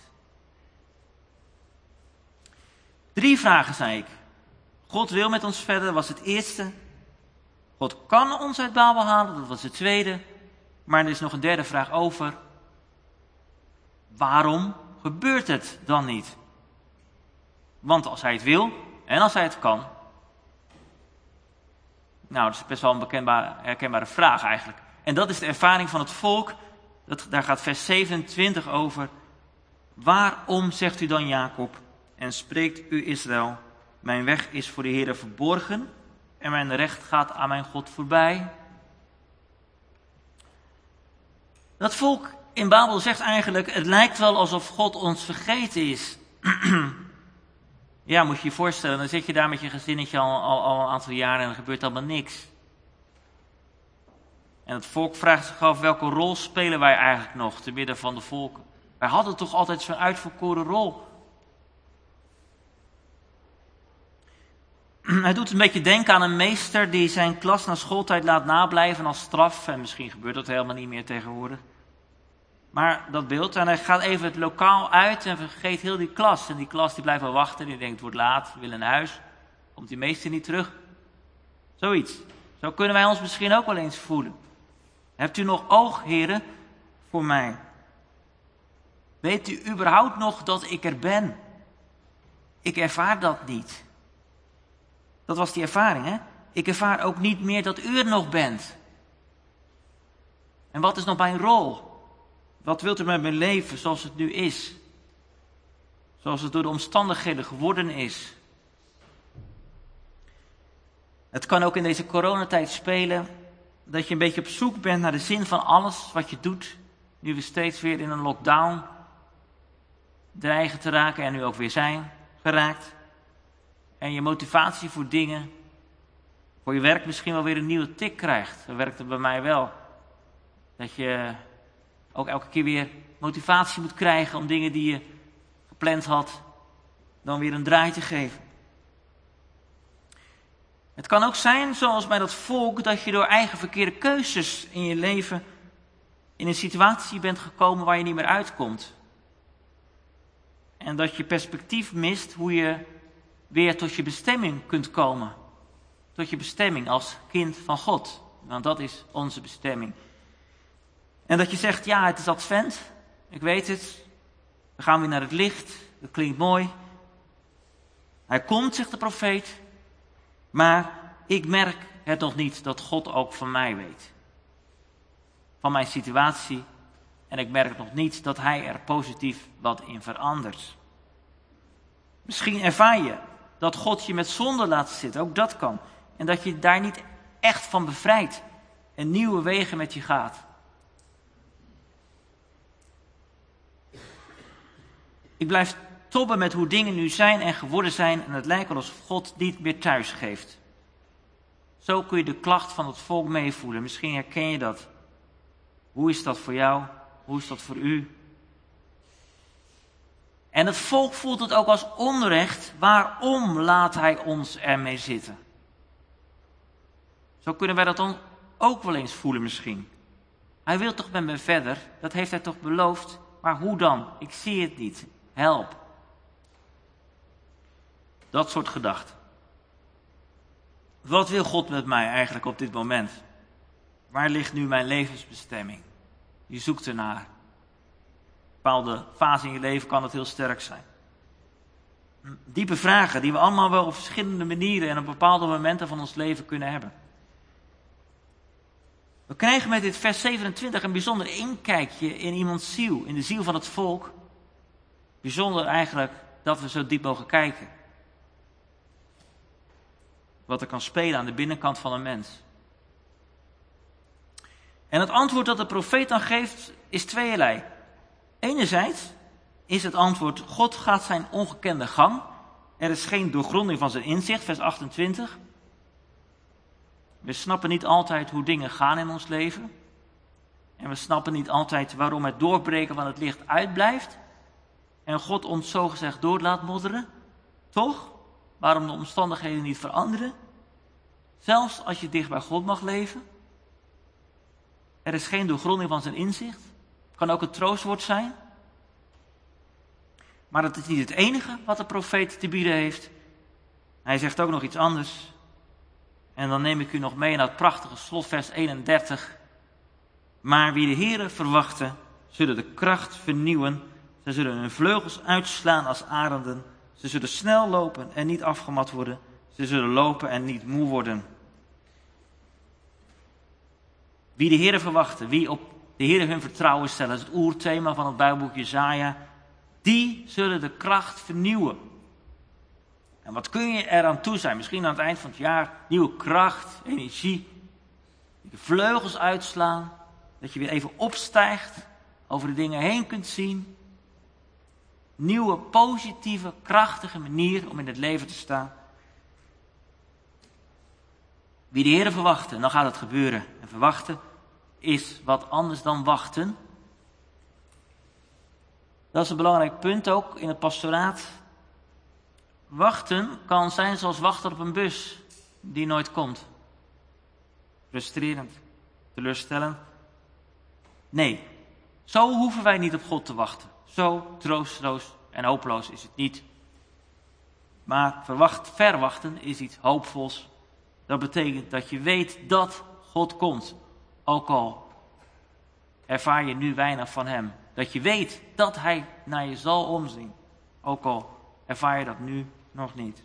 Drie vragen, zei ik. God wil met ons verder, dat was het eerste. God kan ons uit Babel halen, dat was het tweede. Maar er is nog een derde vraag over. Waarom gebeurt het dan niet? Want als hij het wil en als hij het kan. Nou, dat is best wel een bekendbare, herkenbare vraag eigenlijk. En dat is de ervaring van het volk. Dat, daar gaat vers zevenentwintig over. Waarom, zegt u dan Jacob, en spreekt u Israël, mijn weg is voor de Heere verborgen en mijn recht gaat aan mijn God voorbij? Dat volk in Babel zegt eigenlijk, het lijkt wel alsof God ons vergeten is. Ja, moet je je voorstellen, dan zit je daar met je gezinnetje al, al, al een aantal jaren en er gebeurt allemaal niks. En het volk vraagt zich af, welke rol spelen wij eigenlijk nog te midden van de volken? Wij hadden toch altijd zo'n uitverkoren rol. Hij doet een beetje denken aan een meester die zijn klas na schooltijd laat nablijven als straf. En misschien gebeurt dat helemaal niet meer tegenwoordig. Maar dat beeld, en hij gaat even het lokaal uit en vergeet heel die klas. En die klas die blijft wel wachten, die denkt het wordt laat, wil naar huis. Komt die meester niet terug? Zoiets. Zo kunnen wij ons misschien ook wel eens voelen. Hebt u nog oog, heren, voor mij? Weet u überhaupt nog dat ik er ben? Ik ervaar dat niet. Dat was die ervaring, hè? Ik ervaar ook niet meer dat u er nog bent. En wat is nog mijn rol? Wat wilt u met mijn leven zoals het nu is? Zoals het door de omstandigheden geworden is. Het kan ook in deze coronatijd spelen dat je een beetje op zoek bent naar de zin van alles wat je doet. Nu we steeds weer in een lockdown dreigen te raken en nu ook weer zijn geraakt. En je motivatie voor dingen, voor je werk misschien wel weer een nieuwe tik krijgt. Dat werkt het bij mij wel. Dat je ook elke keer weer motivatie moet krijgen om dingen die je gepland had, dan weer een draai te geven. Het kan ook zijn, zoals bij dat volk, dat je door eigen verkeerde keuzes in je leven in een situatie bent gekomen waar je niet meer uitkomt. En dat je perspectief mist hoe je weer tot je bestemming kunt komen. Tot je bestemming als kind van God. Want dat is onze bestemming. En dat je zegt, ja, het is Advent. Ik weet het. We gaan weer naar het licht. Dat klinkt mooi. Hij komt, zegt de profeet. Maar ik merk het nog niet dat God ook van mij weet. Van mijn situatie. En ik merk nog niet dat hij er positief wat in verandert. Misschien ervaar je dat God je met zonde laat zitten. Ook dat kan. En dat je daar niet echt van bevrijdt. En nieuwe wegen met je gaat. Ik blijf tobben met hoe dingen nu zijn en geworden zijn. En het lijkt wel alsof God niet meer thuis geeft. Zo kun je de klacht van het volk meevoelen. Misschien herken je dat. Hoe is dat voor jou? Hoe is dat voor u? En het volk voelt het ook als onrecht. Waarom laat hij ons ermee zitten? Zo kunnen wij dat dan ook wel eens voelen misschien. Hij wil toch met me verder? Dat heeft hij toch beloofd? Maar hoe dan? Ik zie het niet. Help. Dat soort gedachten. Wat wil God met mij eigenlijk op dit moment? Waar ligt nu mijn levensbestemming? Je zoekt ernaar. Een bepaalde fase in je leven kan het heel sterk zijn. Diepe vragen die we allemaal wel op verschillende manieren en op bepaalde momenten van ons leven kunnen hebben. We krijgen met dit vers zevenentwintig een bijzonder inkijkje in iemands ziel, in de ziel van het volk. Bijzonder eigenlijk dat we zo diep mogen kijken. Wat er kan spelen aan de binnenkant van een mens. En het antwoord dat de profeet dan geeft is tweeërlei. Enerzijds is het antwoord, God gaat zijn ongekende gang. Er is geen doorgronding van zijn inzicht, vers achtentwintig. We snappen niet altijd hoe dingen gaan in ons leven. En we snappen niet altijd waarom het doorbreken van het licht uitblijft. En God ons zogezegd door laat modderen. Toch? Waarom de omstandigheden niet veranderen. Zelfs als je dicht bij God mag leven. Er is geen doorgronding van zijn inzicht. Kan ook een troostwoord zijn. Maar dat is niet het enige wat de profeet te bieden heeft. Hij zegt ook nog iets anders. En dan neem ik u nog mee naar het prachtige slotvers eenendertig. Maar wie de Heere verwachten, zullen de kracht vernieuwen. Ze zullen hun vleugels uitslaan als arenden. Ze zullen snel lopen en niet afgemat worden. Ze zullen lopen en niet moe worden. Wie de Heere verwachten, wie op de Heere hun vertrouwen stellen, dat is het oerthema van het Bijbelboek Jesaja. Die zullen de kracht vernieuwen. En wat kun je eraan toe zijn? Misschien aan het eind van het jaar nieuwe kracht, energie. De vleugels uitslaan. Dat je weer even opstijgt. Over de dingen heen kunt zien. Nieuwe, positieve, krachtige manier om in het leven te staan. Wie de Heere verwachten, dan gaat het gebeuren. En verwachten is wat anders dan wachten. Dat is een belangrijk punt ook in het pastoraat. Wachten kan zijn zoals wachten op een bus die nooit komt. Frustrerend, teleurstellend. Nee, zo hoeven wij niet op God te wachten. Zo troosteloos en hopeloos is het niet. Maar verwacht, verwachten is iets hoopvols. Dat betekent dat je weet dat God komt. Ook al ervaar je nu weinig van hem. Dat je weet dat hij naar je zal omzien. Ook al ervaar je dat nu nog niet.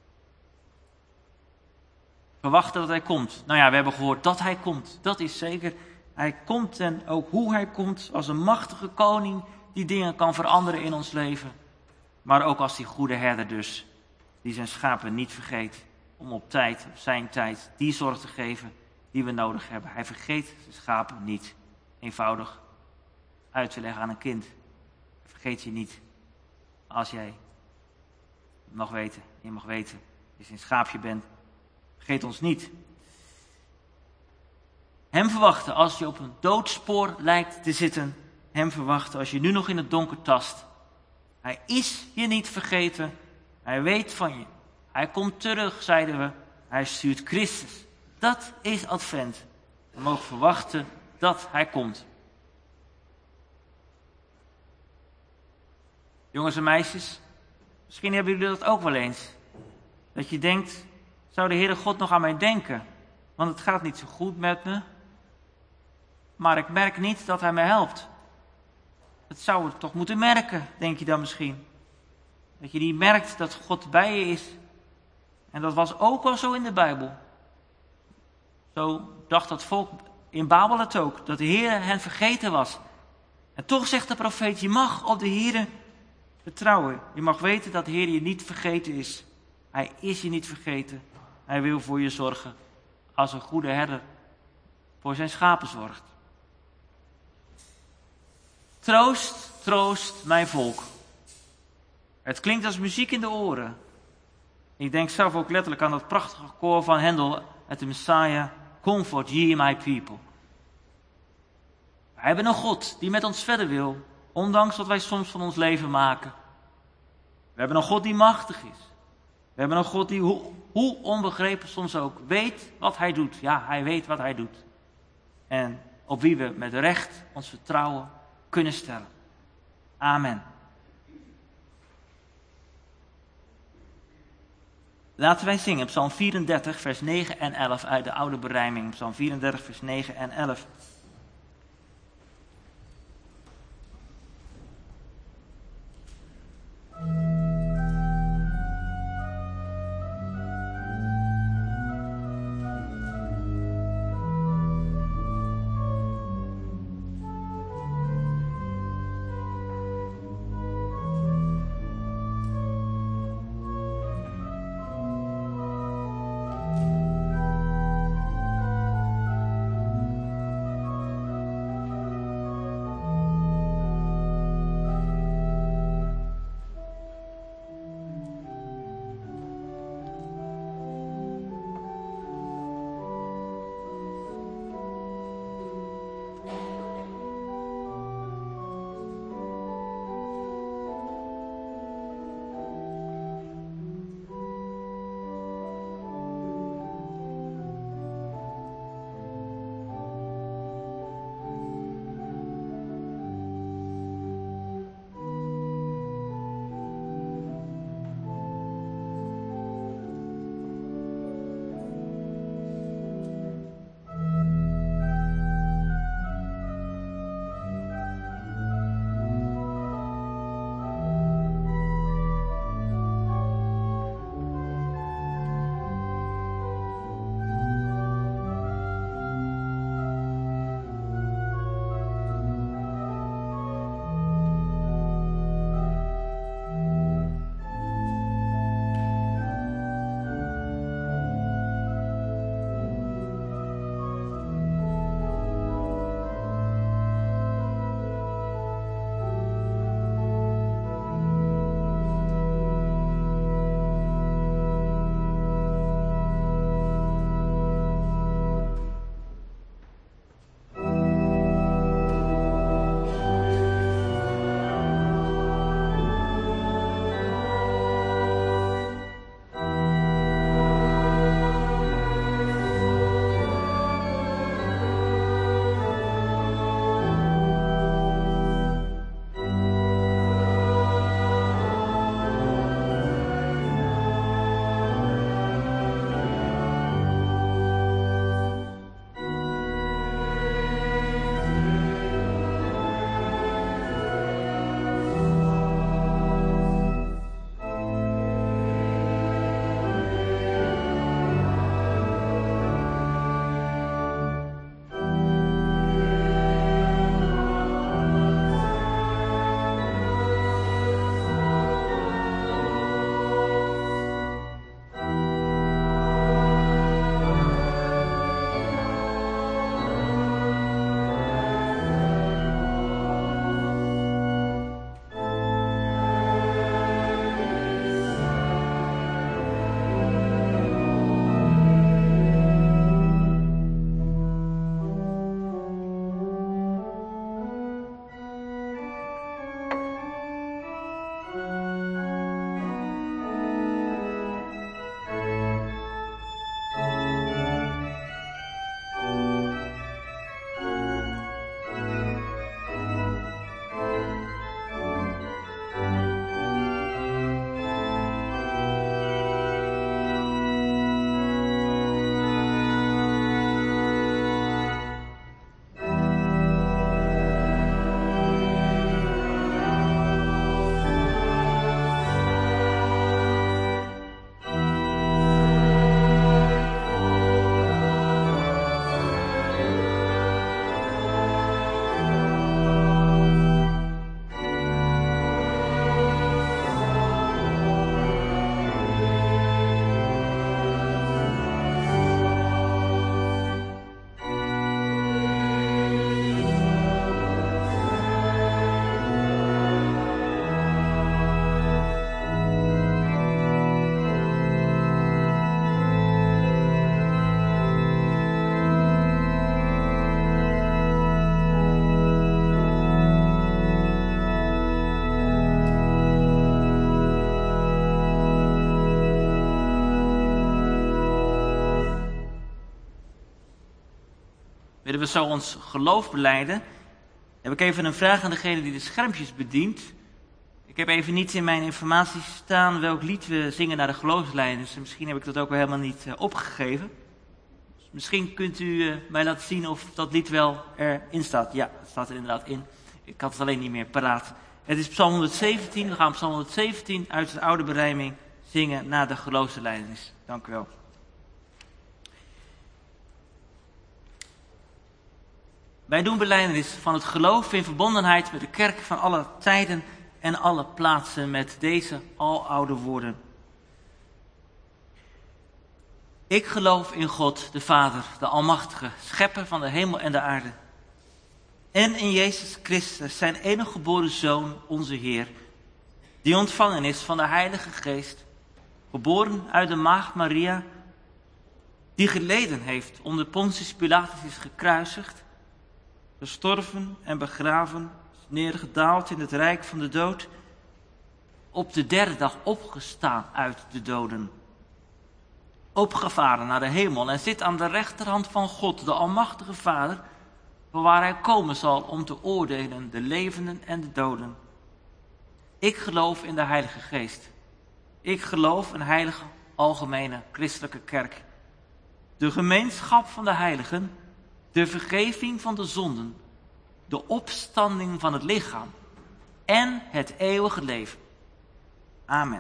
Verwachten dat hij komt. Nou ja, we hebben gehoord dat hij komt. Dat is zeker. Hij komt en ook hoe hij komt als een machtige koning die dingen kan veranderen in ons leven. Maar ook als die goede herder dus. Die zijn schapen niet vergeet. Om op tijd, op zijn tijd, die zorg te geven die we nodig hebben. Hij vergeet zijn schapen niet. Eenvoudig uit te leggen aan een kind. Hij vergeet je niet. Als jij mag weten, je mag weten, als je een schaapje bent, vergeet ons niet. Hem verwachten als je op een doodspoor lijkt te zitten, hem verwachten als je nu nog in het donker tast. Hij is je niet vergeten. Hij weet van je. Hij komt terug, zeiden we. Hij stuurt Christus. Dat is Advent. We mogen verwachten dat hij komt. Jongens en meisjes, misschien hebben jullie dat ook wel eens. Dat je denkt, zou de Heere God nog aan mij denken? Want het gaat niet zo goed met me. Maar ik merk niet dat hij me helpt. Dat zou het toch moeten merken, denk je dan misschien. Dat je niet merkt dat God bij je is. En dat was ook al zo in de Bijbel. Zo dacht dat volk in Babel het ook, dat de Heer hen vergeten was. En toch zegt de profeet, je mag op de Heer vertrouwen. Je mag weten dat de Heer je niet vergeten is. Hij is je niet vergeten. Hij wil voor je zorgen. Als een goede herder voor zijn schapen zorgt. Troost, troost mijn volk. Het klinkt als muziek in de oren. Ik denk zelf ook letterlijk aan dat prachtige koor van Hendel uit de Messiah. Comfort ye my people. We hebben een God die met ons verder wil. Ondanks wat wij soms van ons leven maken. We hebben een God die machtig is. We hebben een God die, hoe, hoe onbegrepen soms ook, weet wat hij doet. Ja, hij weet wat hij doet. En op wie we met recht ons vertrouwen kunnen stellen. Amen. Laten wij zingen Psalm vierendertig, vers negen en elf uit de oude berijming. Psalm vierendertig, vers negen en elf. we zo ons geloof belijden, heb ik even een vraag aan degene die de schermpjes bedient. Ik heb even niet in mijn informatie staan welk lied we zingen naar de geloofsleiders. Dus misschien heb ik dat ook wel helemaal niet uh, opgegeven. Dus misschien kunt u uh, mij laten zien of dat lied wel erin staat. Ja, het staat er inderdaad in. Ik had het alleen niet meer paraat. Het is Psalm honderdzeventien. We gaan Psalm honderdzeventien uit de oude berijming zingen naar de geloofsleiders. Dank u wel. Wij doen belijdenis van het geloof in verbondenheid met de kerk van alle tijden en alle plaatsen met deze aloude woorden. Ik geloof in God, de Vader, de Almachtige, schepper van de hemel en de aarde. En in Jezus Christus, zijn enige geboren Zoon, onze Heer, die ontvangen is van de Heilige Geest, geboren uit de maagd Maria, die geleden heeft onder Pontius Pilatus is gekruisigd, gestorven en begraven, neergedaald in het rijk van de dood, op de derde dag opgestaan uit de doden, opgevaren naar de hemel en zit aan de rechterhand van God, de Almachtige Vader, waar hij komen zal om te oordelen de levenden en de doden. Ik geloof in de Heilige Geest. Ik geloof in een heilige, algemene, christelijke kerk. De gemeenschap van de heiligen, de vergeving van de zonden, de opstanding van het lichaam en het eeuwige leven. Amen.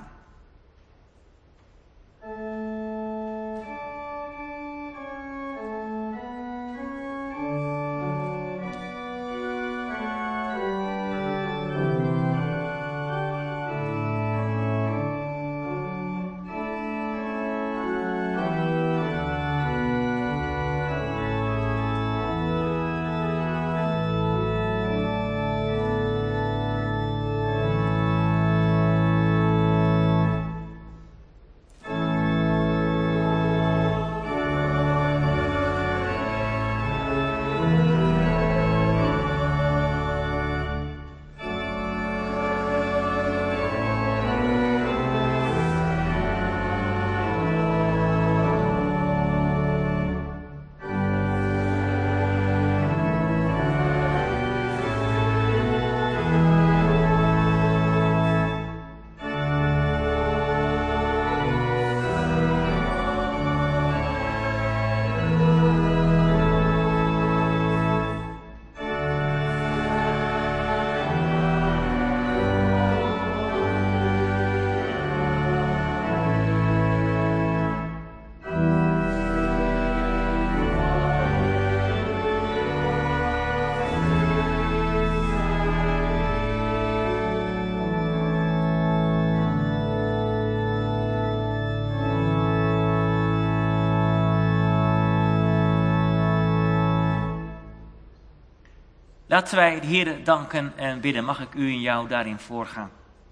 Laten wij de Heer danken en bidden. Mag ik u en jou daarin voorgaan?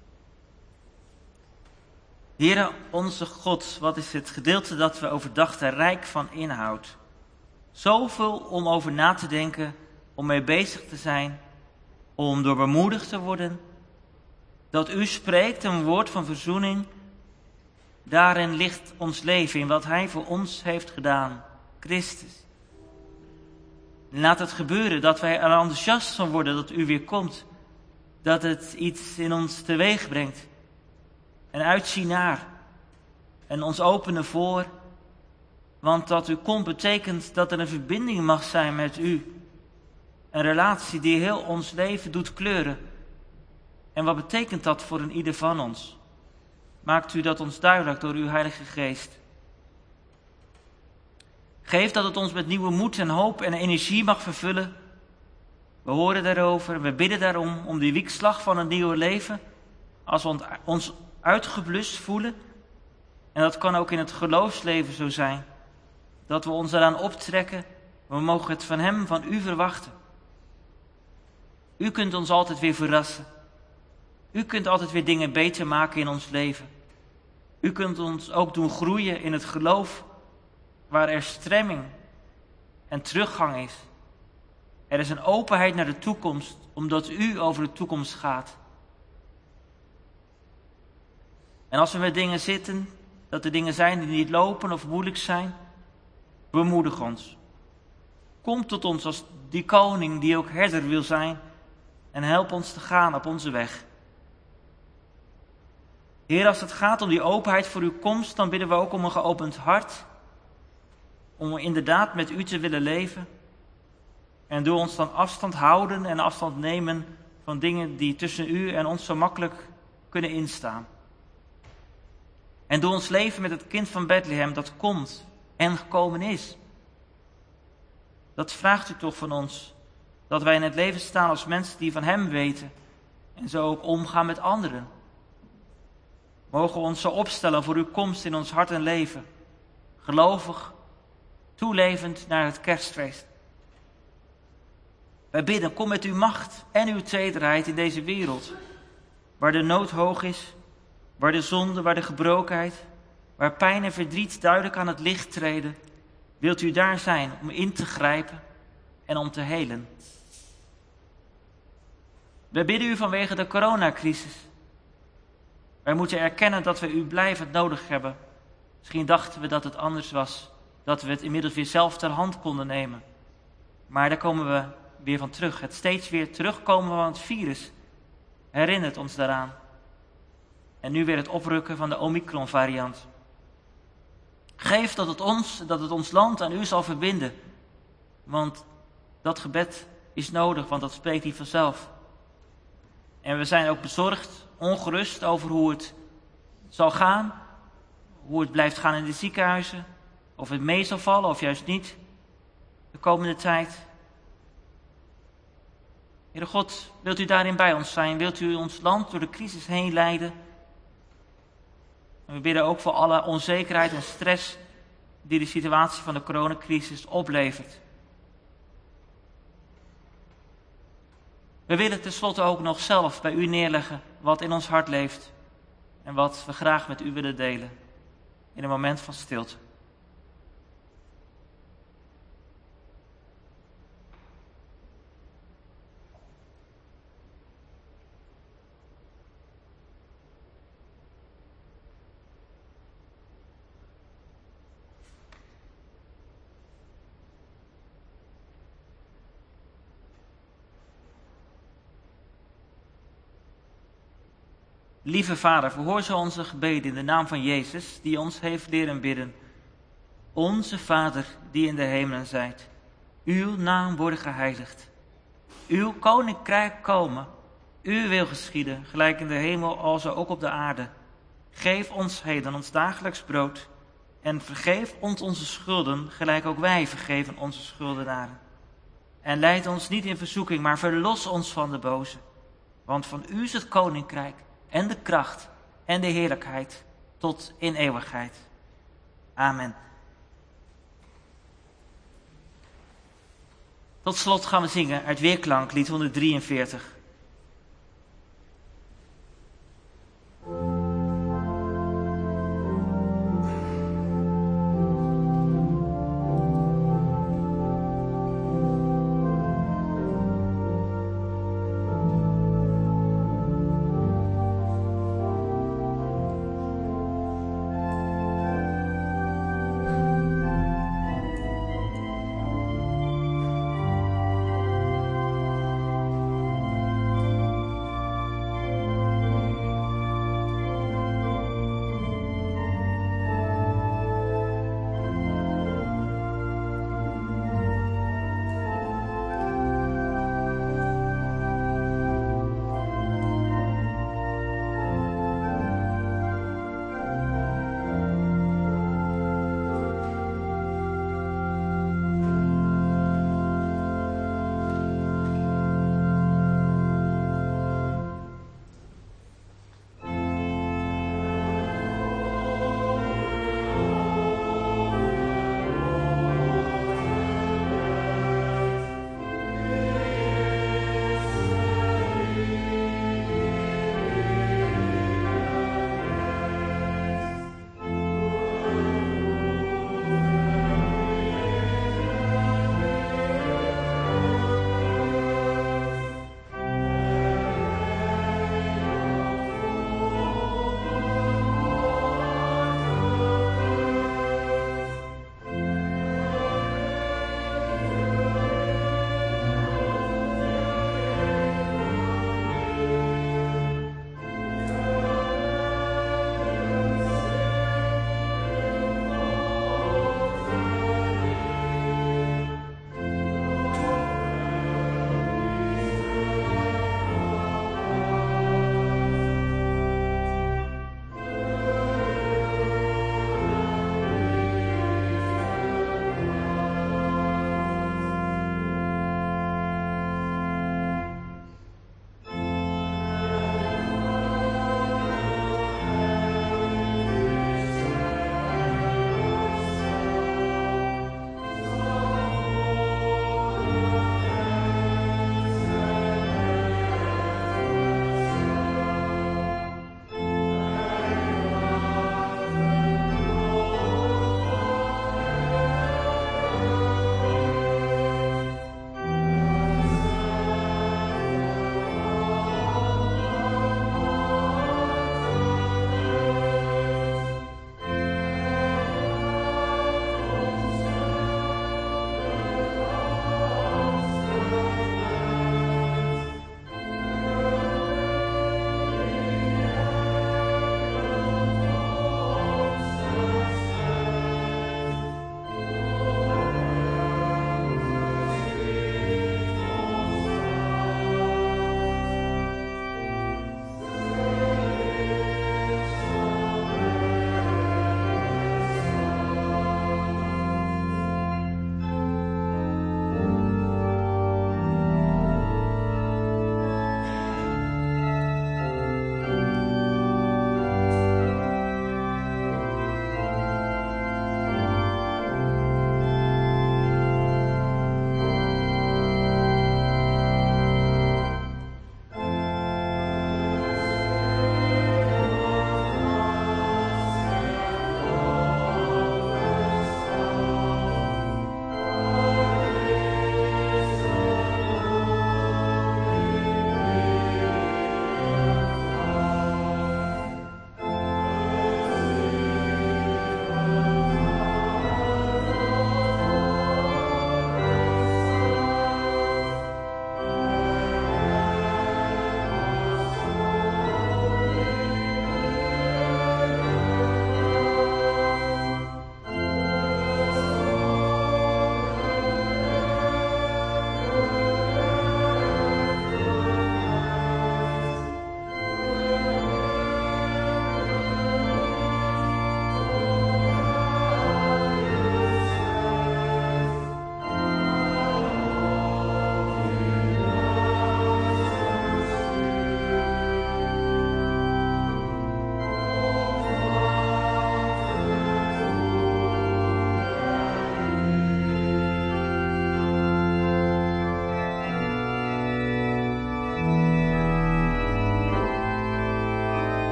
Heere, onze God, wat is het gedeelte dat we overdachten rijk van inhoud. Zoveel om over na te denken, om mee bezig te zijn, om door bemoedigd te worden. Dat u spreekt een woord van verzoening. Daarin ligt ons leven, in wat hij voor ons heeft gedaan. Christus. En laat het gebeuren dat wij er enthousiast van worden dat u weer komt. Dat het iets in ons teweeg brengt. En uitzien naar. En ons openen voor. Want dat u komt betekent dat er een verbinding mag zijn met u. Een relatie die heel ons leven doet kleuren. En wat betekent dat voor een ieder van ons? Maakt u dat ons duidelijk door uw Heilige Geest. Geef dat het ons met nieuwe moed en hoop en energie mag vervullen. We horen daarover, we bidden daarom, om die wiekslag van een nieuw leven. Als we ons uitgeblust voelen. En dat kan ook in het geloofsleven zo zijn. Dat we ons eraan optrekken. We mogen het van hem, van u verwachten. U kunt ons altijd weer verrassen. U kunt altijd weer dingen beter maken in ons leven. U kunt ons ook doen groeien in het geloof. Waar er stremming en teruggang is. Er is een openheid naar de toekomst, omdat u over de toekomst gaat. En als we met dingen zitten, dat er dingen zijn die niet lopen of moeilijk zijn, bemoedig ons. Kom tot ons als die koning die ook herder wil zijn en help ons te gaan op onze weg. Heer, als het gaat om die openheid voor uw komst, dan bidden we ook om een geopend hart, om inderdaad met u te willen leven en door ons dan afstand houden en afstand nemen van dingen die tussen u en ons zo makkelijk kunnen instaan. En door ons leven met het kind van Bethlehem dat komt en gekomen is. Dat vraagt u toch van ons, dat wij in het leven staan als mensen die van hem weten en zo ook omgaan met anderen. Mogen we ons zo opstellen voor uw komst in ons hart en leven, gelovig, toelevend naar het kerstfeest. Wij bidden, kom met uw macht en uw tederheid in deze wereld, waar de nood hoog is, waar de zonde, waar de gebrokenheid, waar pijn en verdriet duidelijk aan het licht treden. Wilt u daar zijn om in te grijpen en om te helen? Wij bidden u vanwege de coronacrisis. Wij moeten erkennen dat we u blijvend nodig hebben. Misschien dachten we dat het anders was, dat we het inmiddels weer zelf ter hand konden nemen. Maar daar komen we weer van terug. Het steeds weer terugkomen van het virus herinnert ons daaraan. En nu weer het oprukken van de Omicron-variant. Geef dat het ons, dat het ons land aan u zal verbinden. Want dat gebed is nodig, want dat spreekt hij vanzelf. En we zijn ook bezorgd, ongerust over hoe het zal gaan. Hoe het blijft gaan in de ziekenhuizen. Of het mee zal vallen of juist niet. De komende tijd. Heere God, wilt u daarin bij ons zijn? Wilt u ons land door de crisis heen leiden? En we bidden ook voor alle onzekerheid en stress die de situatie van de coronacrisis oplevert. We willen tenslotte ook nog zelf bij u neerleggen wat in ons hart leeft en wat we graag met u willen delen in een moment van stilte. Lieve Vader, verhoor zo onze gebeden in de naam van Jezus, die ons heeft leren bidden. Onze Vader, die in de hemelen zijt, uw naam worden geheiligd. Uw koninkrijk komen, uw wil geschieden, gelijk in de hemel alzo ook op de aarde. Geef ons heden ons dagelijks brood en vergeef ons onze schulden, gelijk ook wij vergeven onze schuldenaren. En leid ons niet in verzoeking, maar verlos ons van de boze. Want van u is het koninkrijk en de kracht en de heerlijkheid tot in eeuwigheid. Amen. Tot slot gaan we zingen uit Weerklank, lied honderddrieënveertig.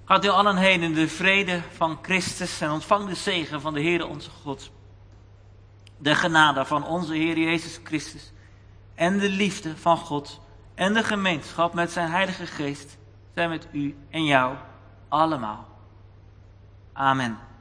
Gaat u allen heen in de vrede van Christus en ontvang de zegen van de Heere onze God. De genade van onze Heer Jezus Christus en de liefde van God en de gemeenschap met zijn Heilige Geest zijn met u en jou allemaal. Amen.